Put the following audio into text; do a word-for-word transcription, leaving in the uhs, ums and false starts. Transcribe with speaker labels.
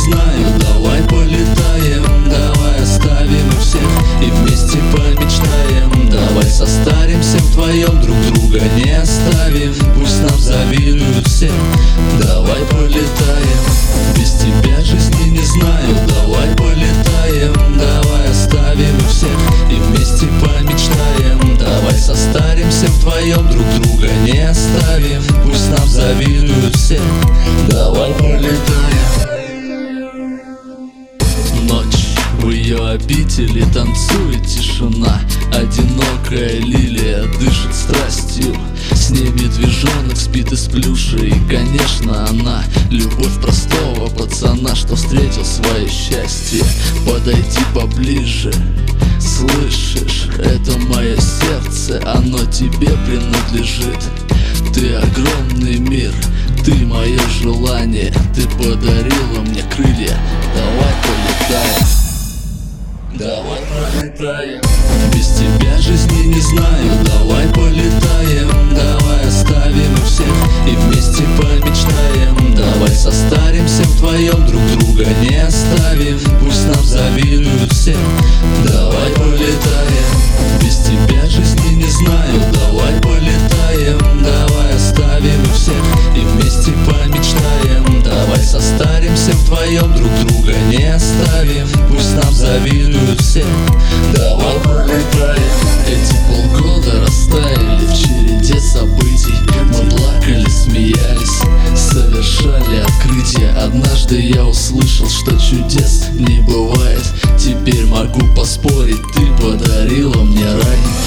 Speaker 1: знаю. Давай полетаем, давай оставим их всех и вместе помечтаем. Давай состаримся вдвоем, друг друга не оставим. Пусть нам завидуют все. Давай полетаем, без тебя жизни не знаю. Давай полетаем, давай оставим их всех и вместе помечтаем. Давай состаримся вдвоем, друг друга не оставим. Пусть нам завидуют все. Давай полетаем. Ночь, в ее обители танцует тишина. Одинокая лилия дышит страстью. С ней медвежонок спит из плюша. И, конечно, она любовь простого пацана, что встретил свое счастье. Подойди поближе, слышишь, это мое сердце, оно тебе принадлежит. Ты огромный мир, ты мое желание, ты подарила мне крылья. Давай полетаем, давай полетаем. Без тебя жизни не знаю. Давай полетаем, давай оставим их всех и вместе помечтаем. Давай состаримся вдвоем, друг друга не оставим. Пусть нам завидуют все. Давай полетаем, без тебя жизни не знаю. Давай полетаем, давай оставим их всех и вместе помечтаем. Давай состаримся вдвоем, друг друга не оставим. Пусть нам завидуют все. Давай полетаем. Эти полгода растаяли в череде событий. Мы плакали, смеялись, совершали открытия. Однажды я услышал, что чудес не бывает. Теперь могу поспорить, ты подарила мне рай.